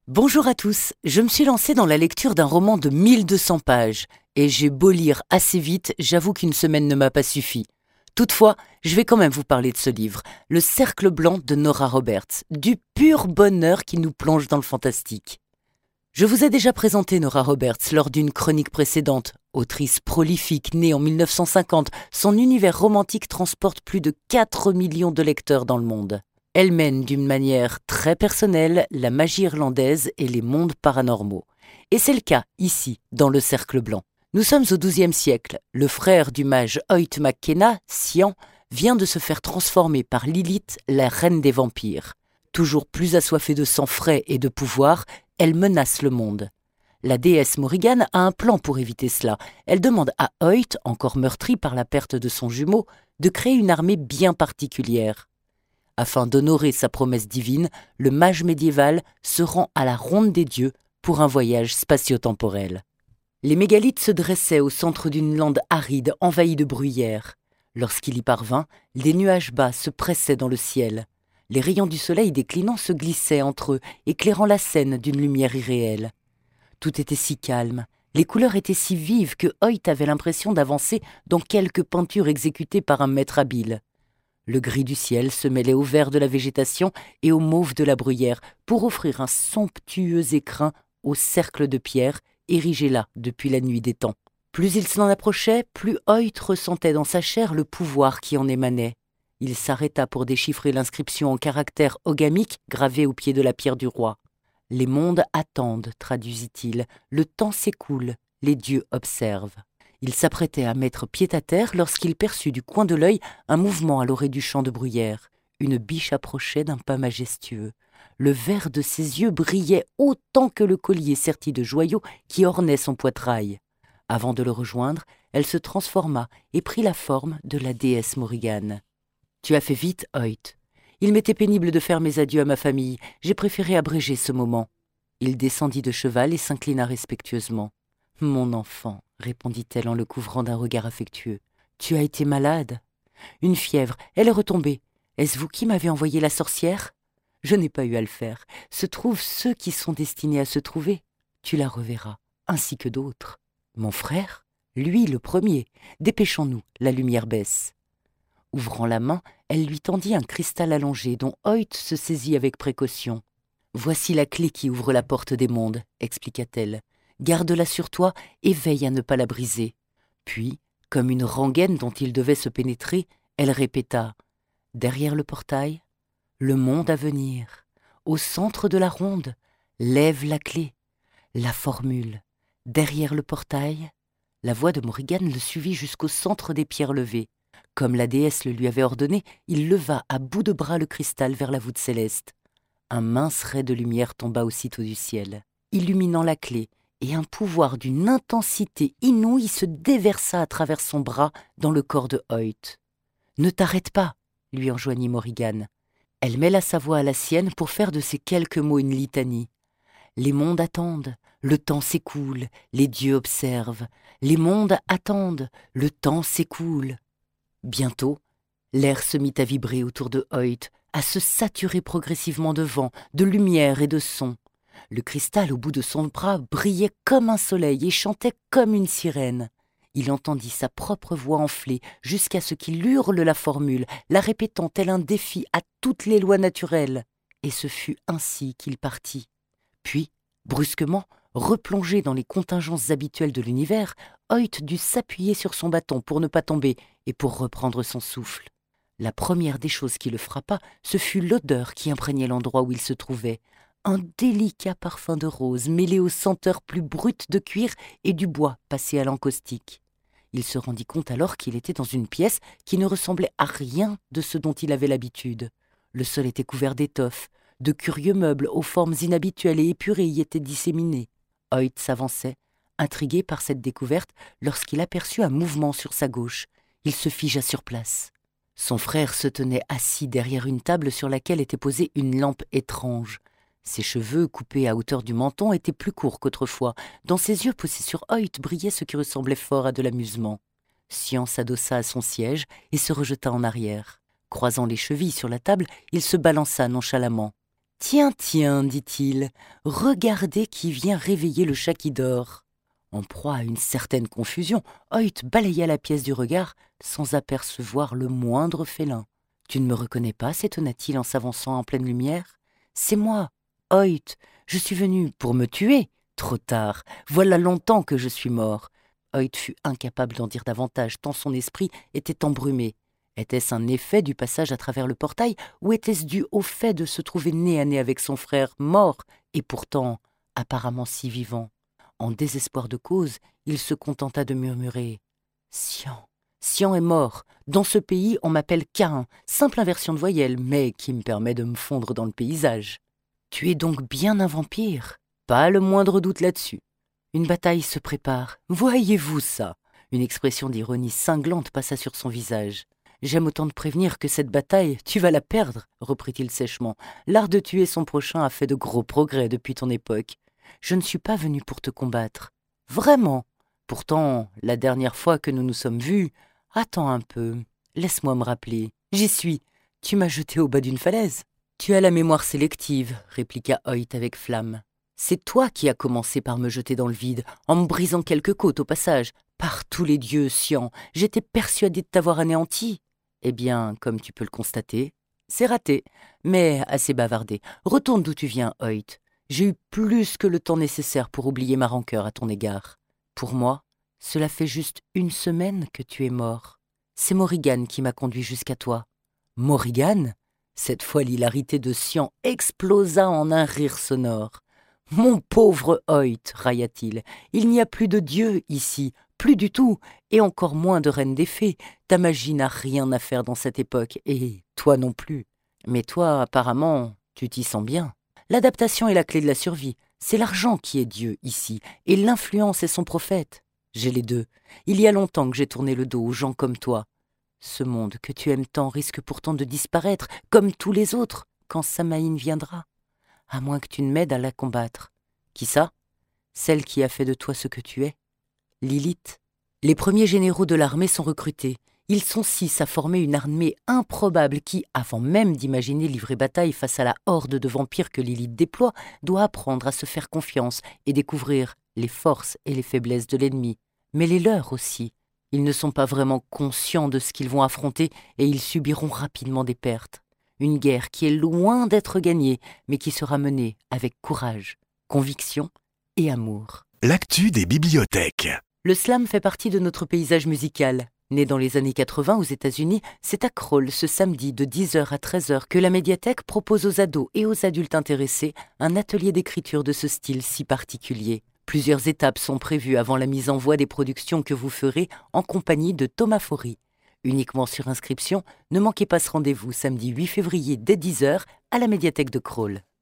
Bonjour à tous, je me suis lancée dans la lecture d'un roman de 1200 pages et j'ai beau lire assez vite, j'avoue qu'une semaine ne m'a pas suffi. Toutefois, je vais quand même vous parler de ce livre, Le Cercle Blanc de Nora Roberts, du pur bonheur qui nous plonge dans le fantastique. Je vous ai déjà présenté Nora Roberts lors d'une chronique précédente. Autrice prolifique née en 1950, son univers romantique transporte plus de 4 millions de lecteurs dans le monde. Elle mène d'une manière très personnelle la magie irlandaise et les mondes paranormaux. Et c'est le cas ici, dans Le Cercle Blanc. Nous sommes au XIIe siècle. Le frère du mage Hoyt McKenna, Cian, vient de se faire transformer par Lilith, la reine des vampires. Toujours plus assoiffée de sang frais et de pouvoir, elle menace le monde. La déesse Morrigan a un plan pour éviter cela. Elle demande à Hoyt, encore meurtri par la perte de son jumeau, de créer une armée bien particulière. Afin d'honorer sa promesse divine, le mage médiéval se rend à la Ronde des Dieux pour un voyage spatio-temporel. Les mégalithes se dressaient au centre d'une lande aride envahie de bruyères. Lorsqu'il y parvint, les nuages bas se pressaient dans le ciel. Les rayons du soleil déclinant se glissaient entre eux, éclairant la scène d'une lumière irréelle. Tout était si calme, les couleurs étaient si vives que Hoyt avait l'impression d'avancer dans quelque peinture exécutée par un maître habile. Le gris du ciel se mêlait au vert de la végétation et au mauve de la bruyère pour offrir un somptueux écrin au cercle de pierre érigé là depuis la nuit des temps. Plus il s'en approchait, plus Hoyt ressentait dans sa chair le pouvoir qui en émanait. Il s'arrêta pour déchiffrer l'inscription en caractères ogamiques gravée au pied de la pierre du roi. « Les mondes attendent », traduisit-il, « le temps s'écoule, les dieux observent ». Il s'apprêtait à mettre pied à terre lorsqu'il perçut du coin de l'œil un mouvement à l'orée du champ de bruyère. Une biche approchait d'un pas majestueux. Le vert de ses yeux brillait autant que le collier serti de joyaux qui ornait son poitrail. Avant de le rejoindre, elle se transforma et prit la forme de la déesse Morrigan. « Tu as fait vite, Hoyt. Il m'était pénible de faire mes adieux à ma famille. J'ai préféré abréger ce moment. » Il descendit de cheval et s'inclina respectueusement. « Mon enfant, » répondit-elle en le couvrant d'un regard affectueux. « Tu as été malade ? Une fièvre, elle est retombée. Est-ce vous qui m'avez envoyé la sorcière ? Je n'ai pas eu à le faire. Se trouvent ceux qui sont destinés à se trouver. Tu la reverras, ainsi que d'autres. Mon frère ? Lui le premier. Dépêchons-nous, la lumière baisse. » Ouvrant la main, elle lui tendit un cristal allongé dont Hoyt se saisit avec précaution. « Voici la clé qui ouvre la porte des mondes, » expliqua-t-elle. « Garde-la sur toi et veille à ne pas la briser. » Puis, comme une rengaine dont il devait se pénétrer, elle répéta « Derrière le portail, le monde à venir, au centre de la ronde, lève la clé, la formule, derrière le portail. » La voix de Morrigan le suivit jusqu'au centre des pierres levées. Comme la déesse le lui avait ordonné, il leva à bout de bras le cristal vers la voûte céleste. Un mince ray de lumière tomba aussitôt du ciel, illuminant la clé, et un pouvoir d'une intensité inouïe se déversa à travers son bras dans le corps de Hoyt. « Ne t'arrête pas !» lui enjoignit Morrigan. Elle mêla sa voix à la sienne pour faire de ces quelques mots une litanie. « Les mondes attendent, le temps s'écoule, les dieux observent. Les mondes attendent, le temps s'écoule. » Bientôt, l'air se mit à vibrer autour de Hoyt, à se saturer progressivement de vent, de lumière et de son. Le cristal au bout de son bras brillait comme un soleil et chantait comme une sirène. Il entendit sa propre voix enfler jusqu'à ce qu'il hurle la formule, la répétant tel un défi à toutes les lois naturelles. Et ce fut ainsi qu'il partit. Puis, brusquement, replongé dans les contingences habituelles de l'univers, Hoyt dut s'appuyer sur son bâton pour ne pas tomber et pour reprendre son souffle. La première des choses qui le frappa, ce fut l'odeur qui imprégnait l'endroit où il se trouvait. Un délicat parfum de rose mêlé aux senteurs plus brutes de cuir et du bois passé à l'encaustique. Il se rendit compte alors qu'il était dans une pièce qui ne ressemblait à rien de ce dont il avait l'habitude. Le sol était couvert d'étoffes, de curieux meubles aux formes inhabituelles et épurées y étaient disséminés. Hoyt s'avançait, intrigué par cette découverte, lorsqu'il aperçut un mouvement sur sa gauche. Il se figea sur place. Son frère se tenait assis derrière une table sur laquelle était posée une lampe étrange. Ses cheveux, coupés à hauteur du menton, étaient plus courts qu'autrefois. Dans ses yeux posés sur Hoyt brillait ce qui ressemblait fort à de l'amusement. Cian s'adossa à son siège et se rejeta en arrière. Croisant les chevilles sur la table, il se balança nonchalamment. Tiens, tiens, dit-il, regardez qui vient réveiller le chat qui dort. En proie à une certaine confusion, Hoyt balaya la pièce du regard sans apercevoir le moindre félin. « Tu ne me reconnais pas ?» s'étonna-t-il en s'avançant en pleine lumière. « C'est moi, Hoyt. Je suis venu pour me tuer. Trop tard. Voilà longtemps que je suis mort. » Hoyt fut incapable d'en dire davantage, tant son esprit était embrumé. Était-ce un effet du passage à travers le portail, ou était-ce dû au fait de se trouver nez à nez avec son frère, mort, et pourtant apparemment si vivant? En désespoir de cause, il se contenta de murmurer « Sian, Sian est mort. Dans ce pays, on m'appelle Cain, simple inversion de voyelle, mais qui me permet de me fondre dans le paysage. » « Tu es donc bien un vampire? Pas le moindre doute là-dessus. Une bataille se prépare. Voyez-vous ça ?» Une expression d'ironie cinglante passa sur son visage. « J'aime autant te prévenir que cette bataille, tu vas la perdre, » reprit-il sèchement. « L'art de tuer son prochain a fait de gros progrès depuis ton époque. Je ne suis pas venu pour te combattre. Vraiment. Pourtant, la dernière fois que nous nous sommes vus... Attends un peu, laisse-moi me rappeler. J'y suis. Tu m'as jeté au bas d'une falaise. »« Tu as la mémoire sélective, » répliqua Hoyt avec flamme. « C'est toi qui as commencé par me jeter dans le vide, en me brisant quelques côtes au passage. Par tous les dieux, Sian, j'étais persuadé de t'avoir anéanti. Eh bien, comme tu peux le constater, c'est raté. Mais assez bavardé. Retourne d'où tu viens, Hoyt. J'ai eu plus que le temps nécessaire pour oublier ma rancœur à ton égard. Pour moi, cela fait juste 1 semaine que tu es mort. C'est Morrigan qui m'a conduit jusqu'à toi. »« Morrigan ?» Cette fois, l'hilarité de Sian explosa en un rire sonore. « Mon pauvre Hoyt, railla-t-il, il n'y a plus de dieu ici, plus du tout, et encore moins de reine des fées. Ta magie n'a rien à faire dans cette époque, et toi non plus. Mais toi, apparemment, tu t'y sens bien. L'adaptation est la clé de la survie. C'est l'argent qui est Dieu ici, et l'influence est son prophète. J'ai les deux. Il y a longtemps que j'ai tourné le dos aux gens comme toi. Ce monde que tu aimes tant risque pourtant de disparaître, comme tous les autres, quand Samaïn viendra. À moins que tu ne m'aides à la combattre. Qui ça? Celle qui a fait de toi ce que tu es. Lilith. Les premiers généraux de l'armée sont recrutés. Ils sont 6 à former une armée improbable qui, avant même d'imaginer livrer bataille face à la horde de vampires que Lilith déploie, doit apprendre à se faire confiance et découvrir les forces et les faiblesses de l'ennemi. Mais les leurs aussi. Ils ne sont pas vraiment conscients de ce qu'ils vont affronter et ils subiront rapidement des pertes. Une guerre qui est loin d'être gagnée, mais qui sera menée avec courage, conviction et amour. L'actu des bibliothèques. Le slam fait partie de notre paysage musical. Né dans les années 80 aux États-Unis, c'est à Crolles ce samedi de 10h à 13h que la médiathèque propose aux ados et aux adultes intéressés un atelier d'écriture de ce style si particulier. Plusieurs étapes sont prévues avant la mise en voie des productions que vous ferez en compagnie de Thomas Faury. Uniquement sur inscription, ne manquez pas ce rendez-vous samedi 8 février dès 10h à la médiathèque de Crolles.